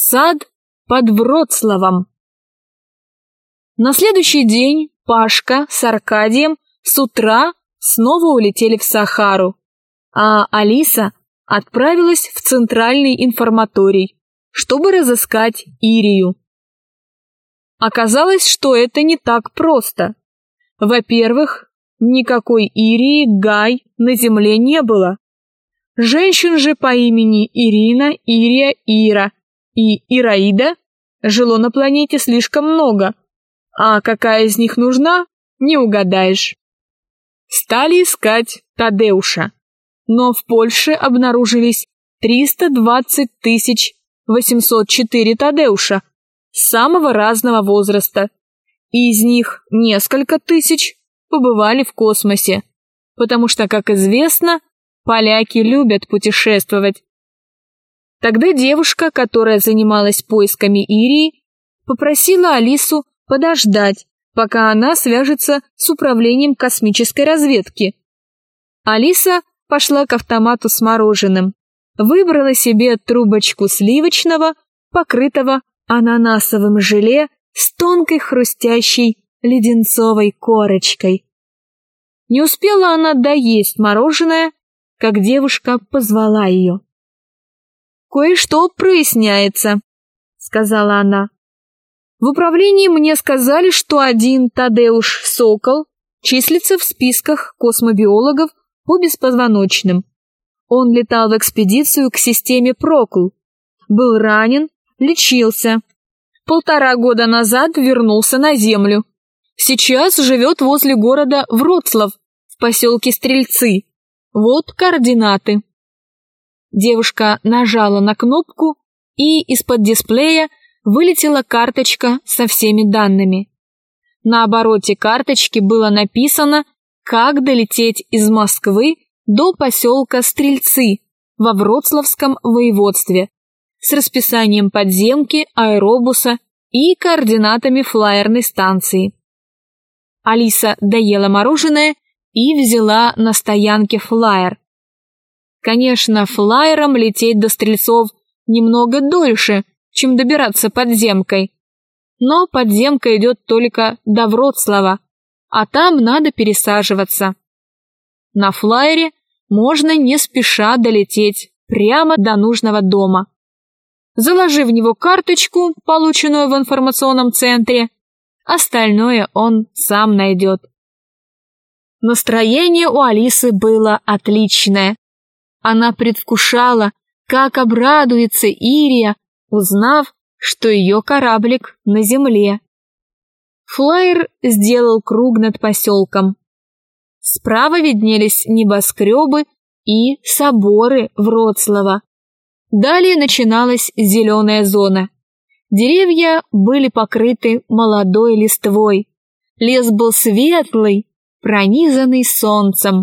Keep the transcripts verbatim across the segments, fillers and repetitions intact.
Сад под Вроцлавом. На следующий день Пашка с Аркадием с утра снова улетели в Сахару, а Алиса отправилась в центральный информаторий, чтобы разыскать Ирию. Оказалось, что это не так просто. Во-первых, никакой Ирии Гай на земле не было. Женщин же по имени Ирина, Ирия, Ира и Ираида жило на планете слишком много, а какая из них нужна, не угадаешь. Стали искать Тадеуша, но в Польше обнаружились триста двадцать тысяч восемьсот четыре Тадеуша самого разного возраста, и из них несколько тысяч побывали в космосе, потому что, как известно, поляки любят путешествовать. Тогда девушка, которая занималась поисками Ирии, попросила Алису подождать, пока она свяжется с управлением космической разведки. Алиса пошла к автомату с мороженым, выбрала себе трубочку сливочного, покрытого ананасовым желе с тонкой хрустящей леденцовой корочкой. Не успела она доесть мороженое, как девушка позвала ее. «Кое-что проясняется», — сказала она. «В управлении мне сказали, что один Тадеуш Сокол числится в списках космобиологов по беспозвоночным. Он летал в экспедицию к системе Прокл, был ранен, лечился. Полтора года назад вернулся на Землю. Сейчас живет возле города Вроцлав, в поселке Стрельцы. Вот координаты». Девушка нажала на кнопку, и из-под дисплея вылетела карточка со всеми данными. На обороте карточки было написано, как долететь из Москвы до поселка Стрельцы во Вроцлавском воеводстве с расписанием подземки, аэробуса и координатами флайерной станции. Алиса доела мороженое и взяла на стоянке флайер. Конечно, флайером лететь до Стрельцов немного дольше, чем добираться подземкой. Но подземка идет только до Вроцлава, а там надо пересаживаться. На флайере можно не спеша долететь прямо до нужного дома. Заложи в него карточку, полученную в информационном центре, остальное он сам найдет. Настроение у Алисы было отличное. Она предвкушала, как обрадуется Ирия, узнав, что ее кораблик на земле. Флайер сделал круг над поселком. Справа виднелись небоскребы и соборы Вроцлава. Далее начиналась зеленая зона. Деревья были покрыты молодой листвой. Лес был светлый, пронизанный солнцем.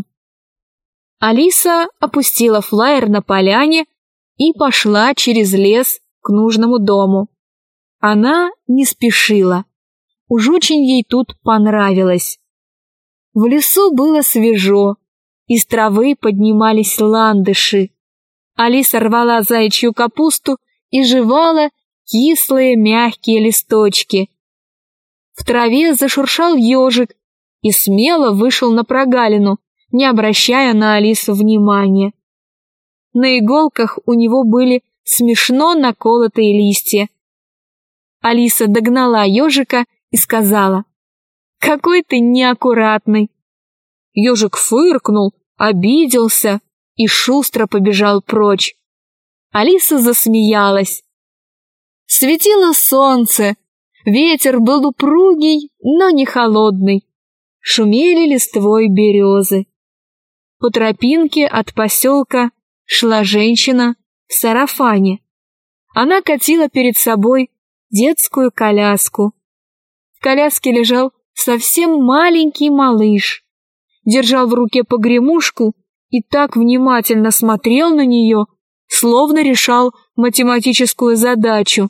Алиса опустила флайер на поляне и пошла через лес к нужному дому. Она не спешила. Уж очень ей тут понравилось. В лесу было свежо, из травы поднимались ландыши. Алиса рвала заячью капусту и жевала кислые мягкие листочки. В траве зашуршал ежик и смело вышел на прогалину, не обращая на Алису внимания. На иголках у него были смешно наколотые листья. Алиса догнала ежика и сказала: «Какой ты неаккуратный!» Ежик фыркнул, обиделся и шустро побежал прочь. Алиса засмеялась. Светило солнце, ветер был упругий, но не холодный. Шумели листвой березы. По тропинке от поселка шла женщина в сарафане. Она катила перед собой детскую коляску. В коляске лежал совсем маленький малыш, держал в руке погремушку и так внимательно смотрел на нее, словно решал математическую задачу.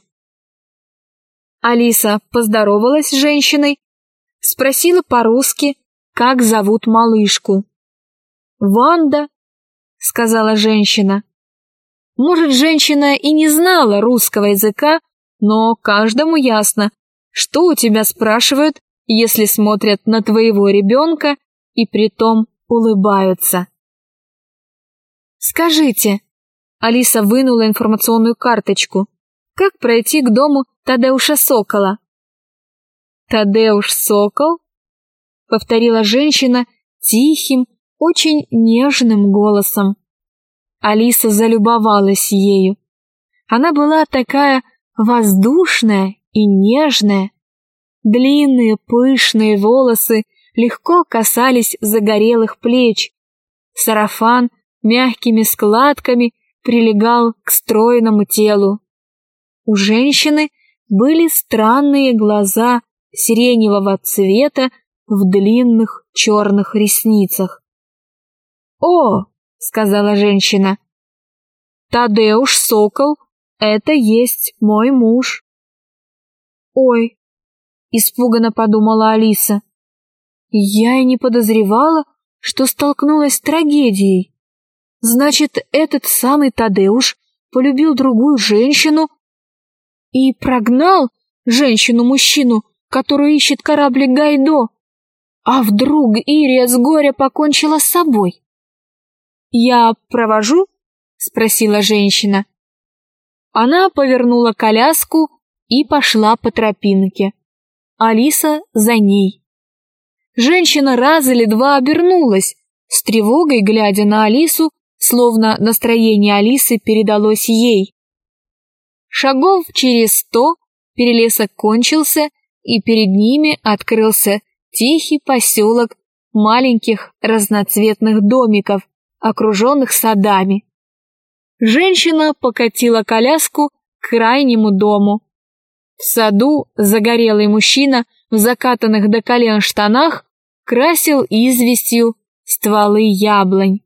Алиса поздоровалась с женщиной, спросила по-русски, как зовут малышку. «Ванда», — сказала женщина. Может, женщина и не знала русского языка, но каждому ясно, что у тебя спрашивают, если смотрят на твоего ребенка и притом улыбаются. «Скажите», — Алиса вынула информационную карточку, «как пройти к дому Тадеуша Сокола?» «Тадеуш Сокол?» — повторила женщина тихим, очень нежным голосом. Алиса залюбовалась ею. Она была такая воздушная и нежная. Длинные пышные волосы легко касались загорелых плеч. Сарафан мягкими складками прилегал к стройному телу. У женщины были странные глаза сиреневого цвета в длинных черных ресницах. «О!» — сказала женщина. «Тадеуш Сокол — это есть мой муж». «Ой!» — испуганно подумала Алиса. «Я и не подозревала, что столкнулась с трагедией. Значит, этот самый Тадеуш полюбил другую женщину и прогнал женщину-мужчину, которую ищет кораблик Гайдо. А вдруг Ирия с горя покончила с собой?» «Я провожу?» — спросила женщина. Она повернула коляску и пошла по тропинке. Алиса за ней. Женщина раз или два обернулась, с тревогой глядя на Алису, словно настроение Алисы передалось ей. Шагов через сто перелесок кончился, и перед ними открылся тихий поселок маленьких разноцветных домиков, окруженных садами. Женщина покатила коляску к крайнему дому. В саду загорелый мужчина в закатанных до колен штанах красил известью стволы яблонь.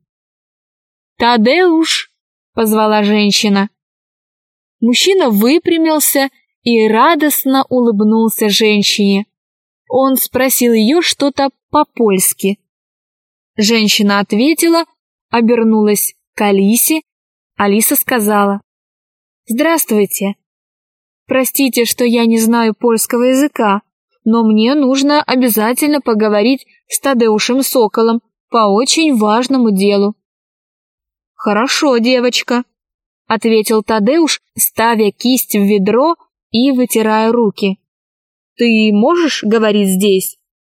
«Тадеуш!» — позвала женщина. Мужчина выпрямился и радостно улыбнулся женщине. Он спросил ее что-то по-польски. Женщина ответила, обернулась к Алисе. Алиса сказала: «Здравствуйте. Простите, что я не знаю польского языка, но мне нужно обязательно поговорить с Тадеушем Соколом по очень важному делу». «Хорошо, девочка», — ответил Тадеуш, ставя кисть в ведро и вытирая руки. «Ты можешь говорить здесь?»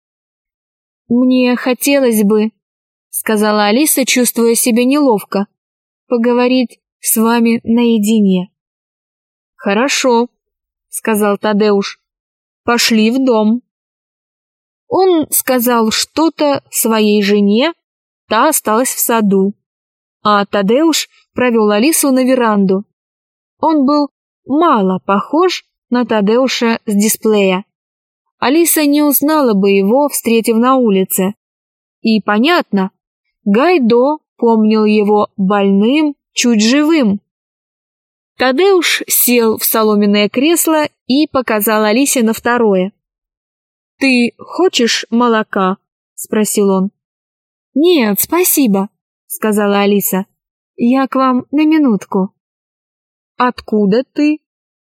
«Мне хотелось бы», — сказала Алиса, чувствуя себя неловко, «поговорить с вами наедине». «Хорошо», — сказал Тадеуш, — «пошли в дом». Он сказал что-то своей жене, та осталась в саду, а Тадеуш провел Алису на веранду. Он был мало похож на Тадеуша с дисплея. Алиса не узнала бы его, встретив на улице. И понятно, Гайдо помнил его больным, чуть живым. Тадеуш сел в соломенное кресло и показал Алисе на второе. «Ты хочешь молока?» — спросил он. «Нет, спасибо», — сказала Алиса. «Я к вам на минутку». «Откуда ты?»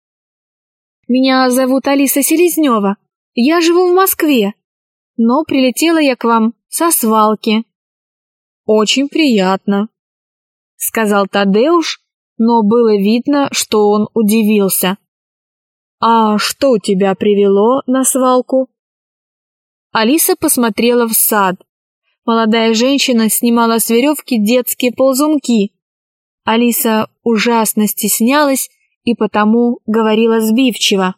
«Меня зовут Алиса Селезнева. Я живу в Москве, но прилетела я к вам со свалки». «Очень приятно», — сказал Тадеуш, но было видно, что он удивился. «А что тебя привело на свалку?» Алиса посмотрела в сад. Молодая женщина снимала с веревки детские ползунки. Алиса ужасно стеснялась и потому говорила сбивчиво.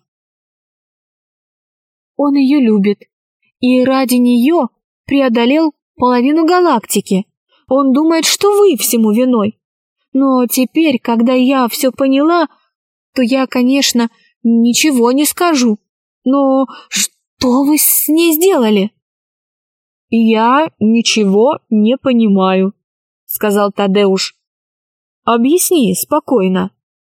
«Он ее любит, и ради нее преодолел половину галактики. Он думает, что вы всему виной. Но теперь, когда я все поняла, то я, конечно, ничего не скажу. Но что вы с ней сделали?» «Я ничего не понимаю», — сказал Тадеуш. «Объясни спокойно».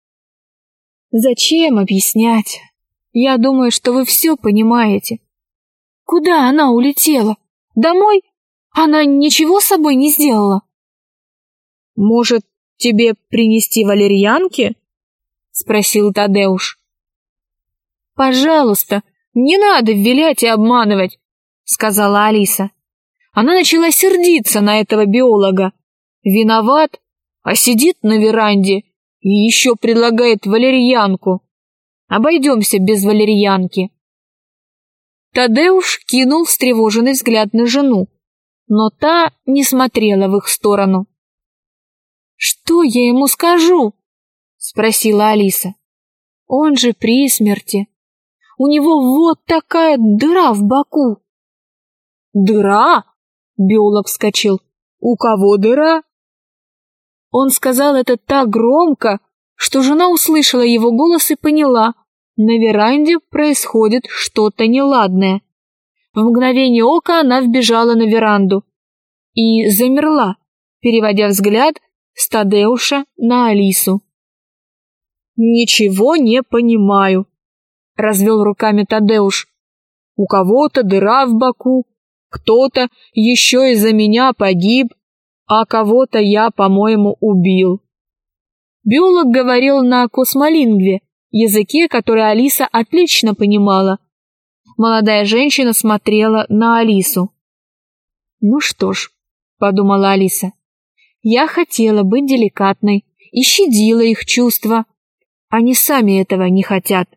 «Зачем объяснять? Я думаю, что вы все понимаете. Куда она улетела? Домой? Она ничего с собой не сделала?» «Может, Тебе принести валерьянки? Спросил Тадеуш. Пожалуйста, не надо вилять и обманывать, сказала Алиса. Она начала сердиться на этого биолога. Виноват, а сидит на веранде и еще предлагает валерьянку. Обойдемся без валерьянки. Тадеуш кинул встревоженный взгляд на жену, но та не смотрела в их сторону. «Что я ему скажу?» — спросила Алиса. «Он же при смерти. У него вот такая дыра в боку». «Дыра?» — биолог вскочил. «У кого дыра?» Он сказал это так громко, что жена услышала его голос и поняла, на веранде происходит что-то неладное. В мгновение ока она вбежала на веранду и замерла, переводя взгляд с Тадеуша на Алису. «Ничего не понимаю», — развел руками Тадеуш. «У кого-то дыра в боку, кто-то еще из-за меня погиб, а кого-то я, по-моему, убил». Биолог говорил на космолингве, языке, который Алиса отлично понимала. Молодая женщина смотрела на Алису. «Ну что ж», — подумала Алиса, — «я хотела быть деликатной и щадила их чувства. Они сами этого не хотят».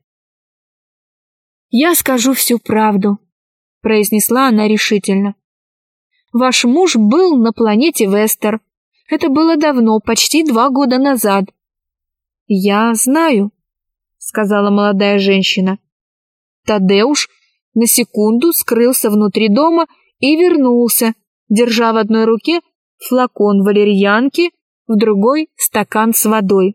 «Я скажу всю правду», — произнесла она решительно. «Ваш муж был на планете Вестер. Это было давно, почти два года назад». «Я знаю», — сказала молодая женщина. Тадеуш на секунду скрылся внутри дома и вернулся, держа в одной руке флакон валерьянки, в другой — стакан с водой.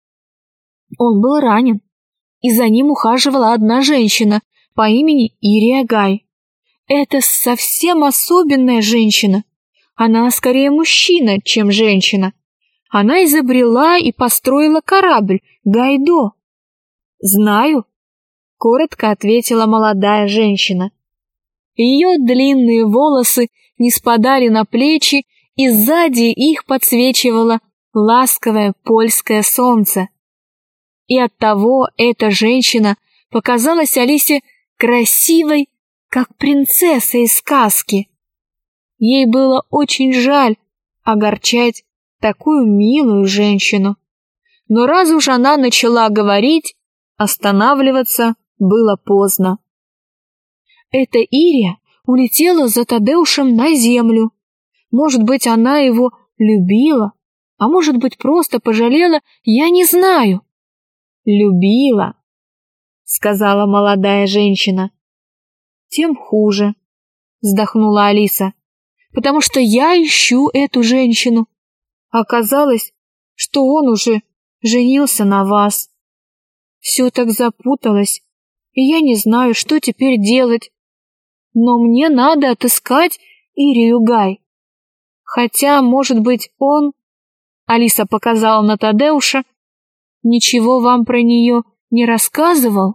Он был ранен, и за ним ухаживала одна женщина по имени Ирия Гай. Это совсем особенная женщина. Она скорее мужчина, чем женщина. Она изобрела и построила корабль Гайдо. «Знаю», — коротко ответила молодая женщина. Ее длинные волосы не спадали на плечи, и сзади их подсвечивало ласковое польское солнце. И оттого эта женщина показалась Алисе красивой, как принцесса из сказки. Ей было очень жаль огорчать такую милую женщину. Но раз уж она начала говорить, останавливаться было поздно. Эта Ирия улетела за Тадеушем на землю. Может быть, она его любила, а может быть, просто пожалела, я не знаю. «Любила», — сказала молодая женщина. «Тем хуже», — вздохнула Алиса, «потому что я ищу эту женщину. Оказалось, что он уже женился на вас. Все так запуталось, и я не знаю, что теперь делать. Но мне надо отыскать Ирию Гай. Хотя, может быть, он...» Алиса показала на Тадеуша. «Ничего вам про нее не рассказывал?»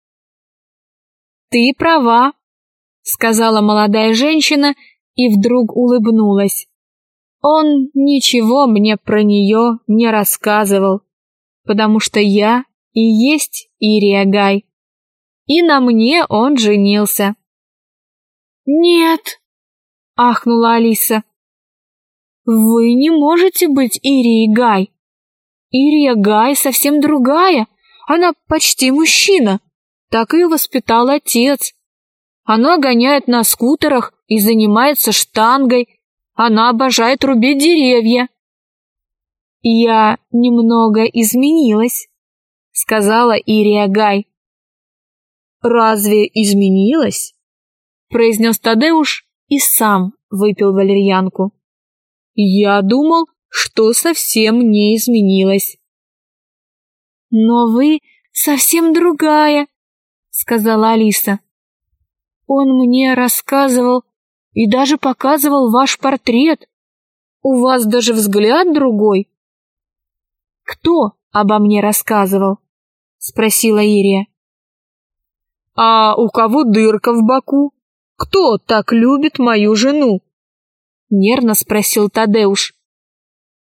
«Ты права», — сказала молодая женщина и вдруг улыбнулась. «Он ничего мне про нее не рассказывал, потому что я и есть Ирия Гай, и на мне он женился». «Нет», — ахнула Алиса, — «вы не можете быть Ирией Гай. Ирия Гай совсем другая, она почти мужчина, так ее воспитал отец. Она гоняет на скутерах и занимается штангой, она обожает рубить деревья». «Я немного изменилась», — сказала Ирия Гай. «Разве изменилась?» — произнес Тадеуш и сам выпил валерьянку. «Я думал, что совсем не изменилась». «Но вы совсем другая», — сказала Алиса. «Он мне рассказывал и даже показывал ваш портрет. У вас даже взгляд другой». «Кто обо мне рассказывал?» — спросила Ирия. «А у кого дырка в боку? Кто так любит мою жену?» — нервно спросил Тадеуш.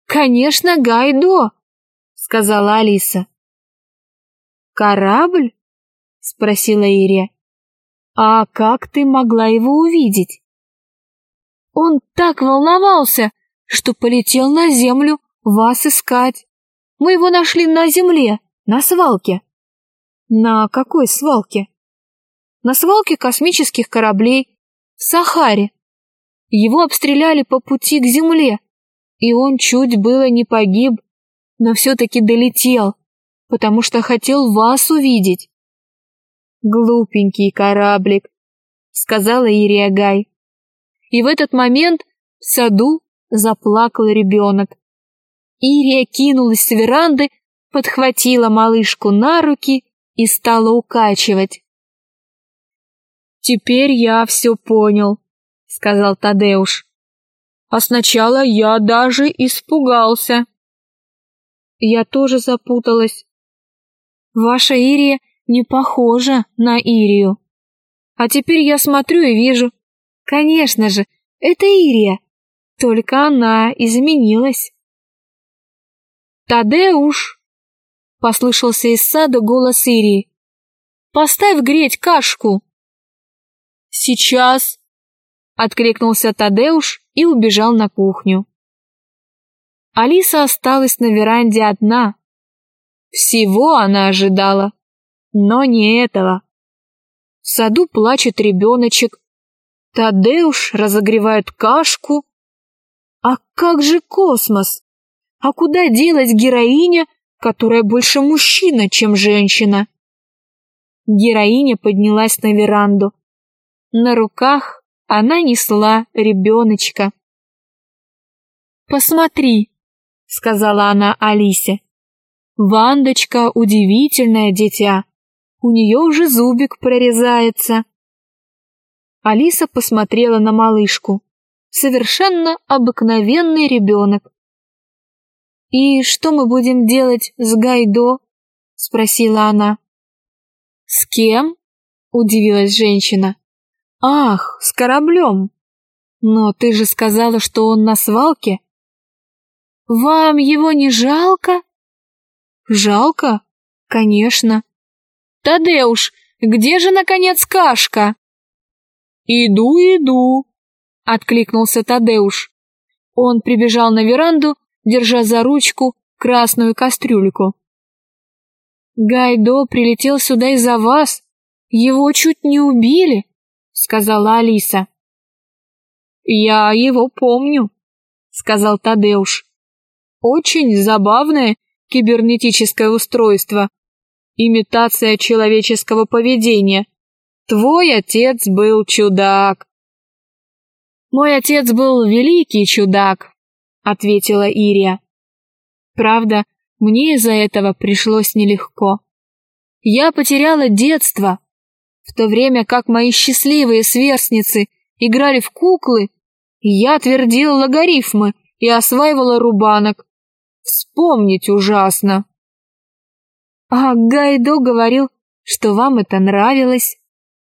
Конечно, Гайдо, сказала Алиса. Корабль? Спросила Ирия. А как ты могла его увидеть? Он так волновался, что полетел на землю вас искать. Мы его нашли на земле, на свалке. На какой свалке? На свалке космических кораблей в Сахаре. Его обстреляли по пути к земле, и он чуть было не погиб, но все-таки долетел, потому что хотел вас увидеть. Глупенький кораблик, сказала Ирия Гай. И в этот момент в саду заплакал ребенок. Ирия кинулась с веранды, подхватила малышку на руки и стала укачивать. «Теперь я все понял», — сказал Тадеуш. «А сначала я даже испугался». Я тоже запуталась. Ваша Ирия не похожа на Ирию. А теперь я смотрю и вижу. Конечно же, это Ирия, только она изменилась. «Тадеуш!» — послышался из сада голос Ирии. «Поставь греть кашку!» «Сейчас!» — откликнулся Тадеуш и убежал на кухню. Алиса осталась на веранде одна. Всего она ожидала, но не этого. В саду плачет ребеночек. Тадеуш разогревает кашку. А как же космос? А куда делась героиня, которая больше мужчина, чем женщина? Героиня поднялась на веранду. На руках она несла ребеночка. «Посмотри», — сказала она Алисе. «Вандочка удивительное дитя. У нее уже зубик прорезается». Алиса посмотрела на малышку. Совершенно обыкновенный ребенок. «И что мы будем делать с Гайдо?» — спросила она. «С кем?» — удивилась женщина. «Ах, с кораблем. Но ты же сказала, что он на свалке». «Вам его не жалко?» «Жалко? Конечно». «Тадеуш, где же, наконец, кашка?» «Иду, иду», — откликнулся Тадеуш. Он прибежал на веранду, держа за ручку красную кастрюльку. «Гайдо прилетел сюда из-за вас. Его чуть не убили», — сказала Алиса. «Я его помню», — сказал Тадеуш. «Очень забавное кибернетическое устройство. Имитация человеческого поведения. Твой отец был чудак». «Мой отец был великий чудак», — ответила Ирия. «Правда, мне из-за этого пришлось нелегко. Я потеряла детство, в то время как мои счастливые сверстницы играли в куклы, я твердила логарифмы и осваивала рубанок. Вспомнить ужасно». «А Гайдо говорил, что вам это нравилось».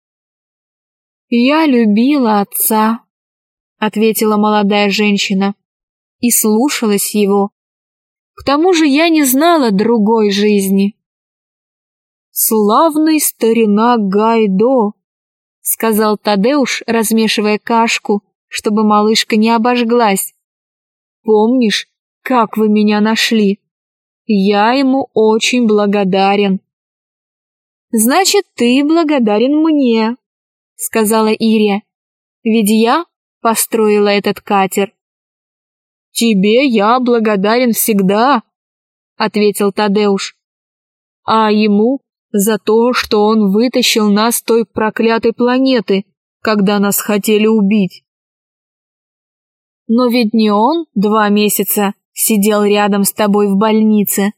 «Я любила отца», — ответила молодая женщина, — «и слушалась его. К тому же я не знала другой жизни». «Славный старина Гайдо», — сказал Тадеуш, размешивая кашку, чтобы малышка не обожглась. «Помнишь, как вы меня нашли? Я ему очень благодарен». «Значит, ты благодарен мне», — сказала Ирия, — «ведь я построила этот катер». «Тебе я благодарен всегда», — ответил Тадеуш, — «а ему за то, что он вытащил нас с той проклятой планеты, когда нас хотели убить». «Но ведь не он два месяца сидел рядом с тобой в больнице».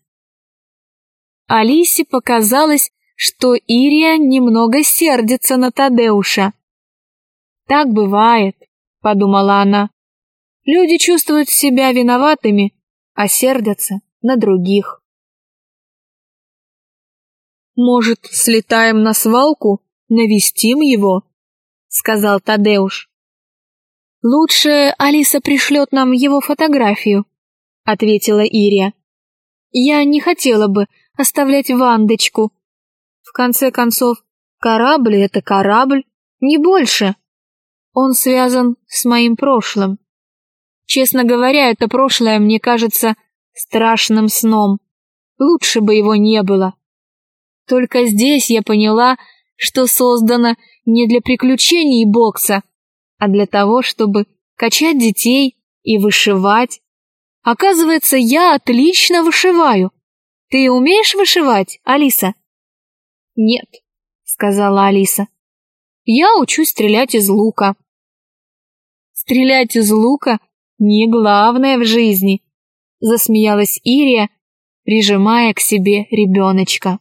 Алисе показалось, что Ирия немного сердится на Тадеуша. «Так бывает», — подумала она. «Люди чувствуют себя виноватыми, а сердятся на других». «Может, слетаем на свалку, навестим его?» — сказал Тадеуш. «Лучше Алиса пришлет нам его фотографию», — ответила Ирия. Я не хотела бы оставлять Вандочку. В конце концов, корабль — это корабль, не больше. Он связан с моим прошлым. Честно говоря, это прошлое мне кажется страшным сном. Лучше бы его не было. Только здесь я поняла, что создана не для приключений и бокса, а для того, чтобы качать детей и вышивать. Оказывается, я отлично вышиваю. Ты умеешь вышивать, Алиса? Нет, сказала Алиса. Я учусь стрелять из лука. Стрелять из лука не главное в жизни, засмеялась Ирия, прижимая к себе ребеночка.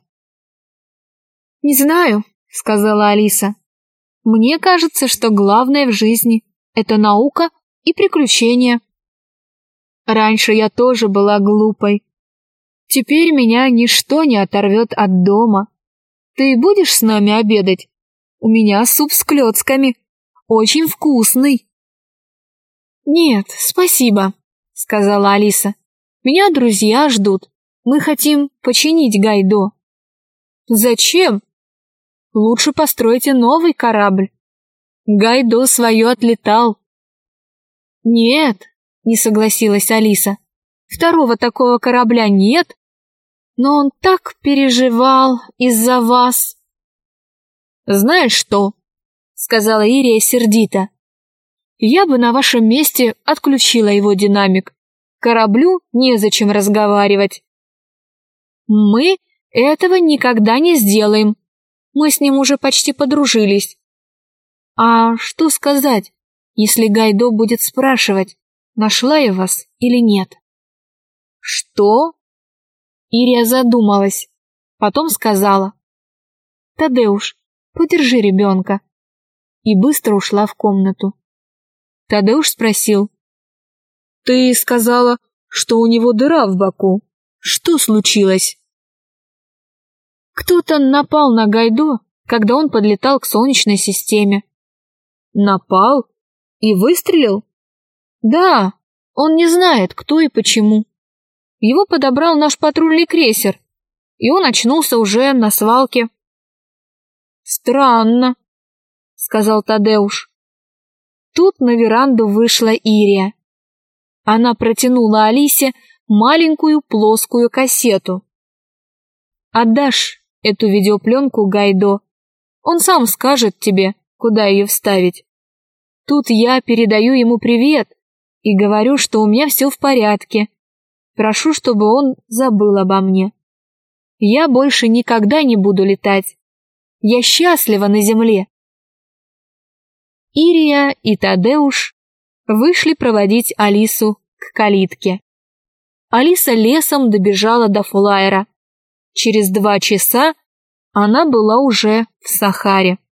Не знаю, сказала Алиса. Мне кажется, что главное в жизни — это наука и приключения. Раньше я тоже была глупой. Теперь меня ничто не оторвет от дома. Ты будешь с нами обедать? У меня суп с клёцками. Очень вкусный. Нет, спасибо, сказала Алиса. Меня друзья ждут. Мы хотим починить Гайдо. Зачем? Лучше постройте новый корабль. Гайдо свое отлетал. Нет, не согласилась Алиса. Второго такого корабля нет. Но он так переживал из-за вас. Знаешь что? Сказала Ирия сердито. Я бы на вашем месте отключила его динамик. Кораблю незачем разговаривать. Мы этого никогда не сделаем. Мы с ним уже почти подружились. А что сказать, если Гайдо будет спрашивать, нашла я вас или нет? Что? Ирия задумалась, потом сказала. Тадеуш, подержи ребенка. И быстро ушла в комнату. Тадеуш спросил. Ты сказала, что у него дыра в боку. Что случилось? Кто-то напал на Гайдо, когда он подлетал к Солнечной системе. Напал? И выстрелил? Да, он не знает, кто и почему. Его подобрал наш патрульный крейсер, и он очнулся уже на свалке. Странно, сказал Тадеуш. Тут на веранду вышла Ирия. Она протянула Алисе маленькую плоскую кассету. Отдашь эту видеопленку Гайдо, он сам скажет тебе, куда ее вставить. Тут я передаю ему привет и говорю, что у меня все в порядке. Прошу, чтобы он забыл обо мне. Я больше никогда не буду летать. Я счастлива на земле. Ирия и Тадеуш вышли проводить Алису к калитке. Алиса лесом добежала до флайера. Через два часа она была уже в Сахаре.